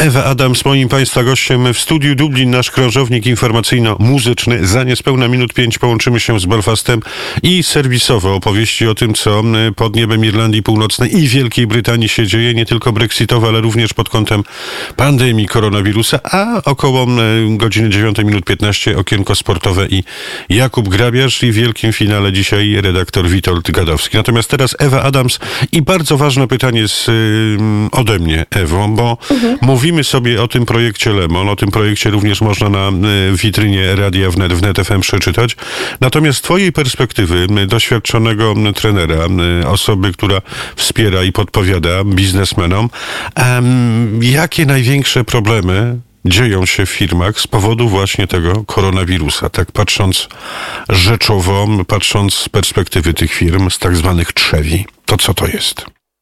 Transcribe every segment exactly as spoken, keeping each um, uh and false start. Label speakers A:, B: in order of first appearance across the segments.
A: Ewa Adams, moim Państwa gościem w studiu Dublin, nasz krążownik informacyjno-muzyczny. Za niespełna minut pięć połączymy się z Belfastem i serwisowo opowieści o tym, co pod niebem Irlandii Północnej i Wielkiej Brytanii się dzieje, nie tylko brexitowo, ale również pod kątem pandemii koronawirusa, a około godziny dziewiątej minut piętnaście okienko sportowe i Jakub Grabiarz i w wielkim finale dzisiaj redaktor Witold Gadowski. Natomiast teraz Ewa Adams i bardzo ważne pytanie z, ode mnie, Ewo, bo mhm. mówimy sobie o tym projekcie Lemon, o tym projekcie również można na witrynie Radia Wnet, Wnet F M przeczytać. Natomiast z twojej perspektywy doświadczonego trenera, osoby, która wspiera i podpowiada biznesmenom, um, jakie największe problemy dzieją się w firmach z powodu właśnie tego koronawirusa, tak patrząc rzeczowo, patrząc z perspektywy tych firm, z tak zwanych trzewi, to co to jest?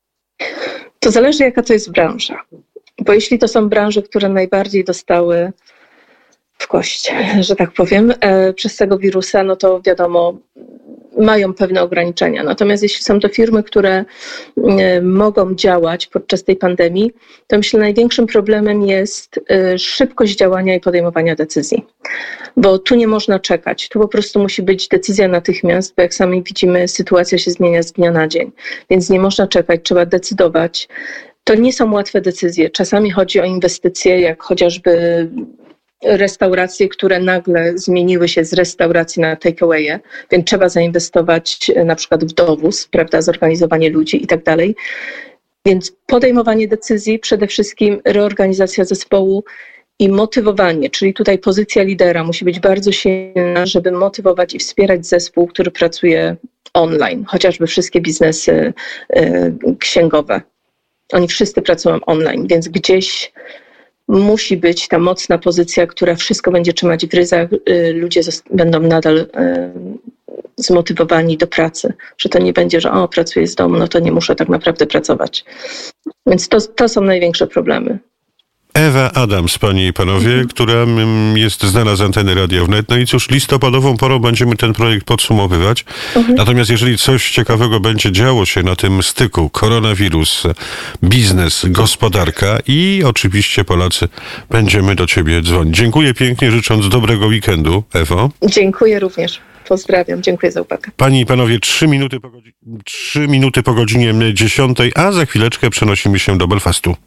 B: To zależy, jaka to jest branża. Bo jeśli to są branże, które najbardziej dostały w kość, że tak powiem, e, przez tego wirusa, no to wiadomo, mają pewne ograniczenia. Natomiast jeśli są to firmy, które e, mogą działać podczas tej pandemii, to myślę, największym problemem jest e, szybkość działania i podejmowania decyzji. Bo tu nie można czekać. Tu po prostu musi być decyzja natychmiast, bo jak sami widzimy, sytuacja się zmienia z dnia na dzień. Więc nie można czekać, trzeba decydować. To nie są łatwe decyzje. Czasami chodzi o inwestycje, jak chociażby restauracje, które nagle zmieniły się z restauracji na takeaway'e, więc trzeba zainwestować na przykład w dowóz, prawda, zorganizowanie ludzi i tak dalej. Więc podejmowanie decyzji, przede wszystkim reorganizacja zespołu i motywowanie, czyli tutaj pozycja lidera musi być bardzo silna, żeby motywować i wspierać zespół, który pracuje online, chociażby wszystkie biznesy y, księgowe. Oni wszyscy pracują online, więc gdzieś musi być ta mocna pozycja, która wszystko będzie trzymać w ryzach. Ludzie będą nadal zmotywowani do pracy, że to nie będzie, że o, pracuję z domu, no to nie muszę tak naprawdę pracować. Więc to, to są największe problemy.
A: Ewa Adams, panie i panowie, mhm. która jest znana z anteny Radia Wnet. No i cóż, listopadową porą będziemy ten projekt podsumowywać. Mhm. Natomiast jeżeli coś ciekawego będzie działo się na tym styku, koronawirus, biznes, gospodarka i oczywiście Polacy, będziemy do ciebie dzwonić. Dziękuję pięknie, życząc dobrego weekendu, Ewo.
B: Dziękuję również. Pozdrawiam. Dziękuję za uwagę.
A: Panie i panowie, trzy minuty po, godzi- trzy minuty po godzinie dziesiątej, a za chwileczkę przenosimy się do Belfastu.